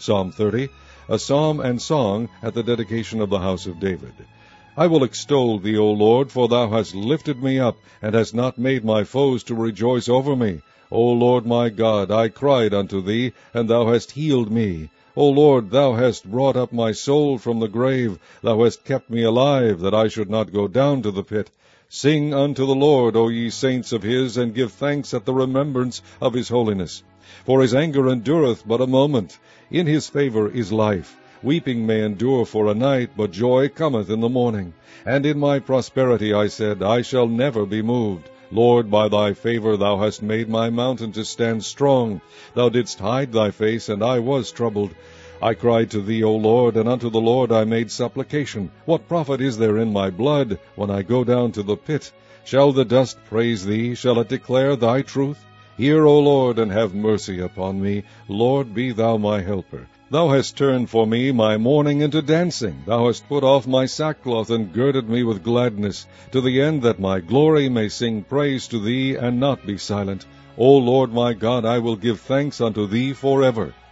Psalm 30, a psalm and song at the dedication of the house of David. I will extol thee, O Lord, for thou hast lifted me up, and hast not made my foes to rejoice over me. O Lord my God, I cried unto thee, and thou hast healed me. O Lord, thou hast brought up my soul from the grave. Thou hast kept me alive, that I should not go down to the pit. Sing unto the Lord, O ye saints of his, and give thanks at the remembrance of his holiness. For his anger endureth but a moment. In his favor is life. Weeping may endure for a night, but joy cometh in the morning. And in my prosperity I said, I shall never be moved. Lord, by thy favor thou hast made my mountain to stand strong. Thou didst hide thy face, and I was troubled. I cried to thee, O Lord, and unto the Lord I made supplication. What profit is there in my blood, when I go down to the pit? Shall the dust praise thee? Shall it declare thy truth? Hear, O Lord, and have mercy upon me. Lord, be thou my helper. Thou hast turned for me my mourning into dancing. Thou hast put off my sackcloth, and girded me with gladness, to the end that my glory may sing praise to thee, and not be silent. O Lord my God, I will give thanks unto thee forever.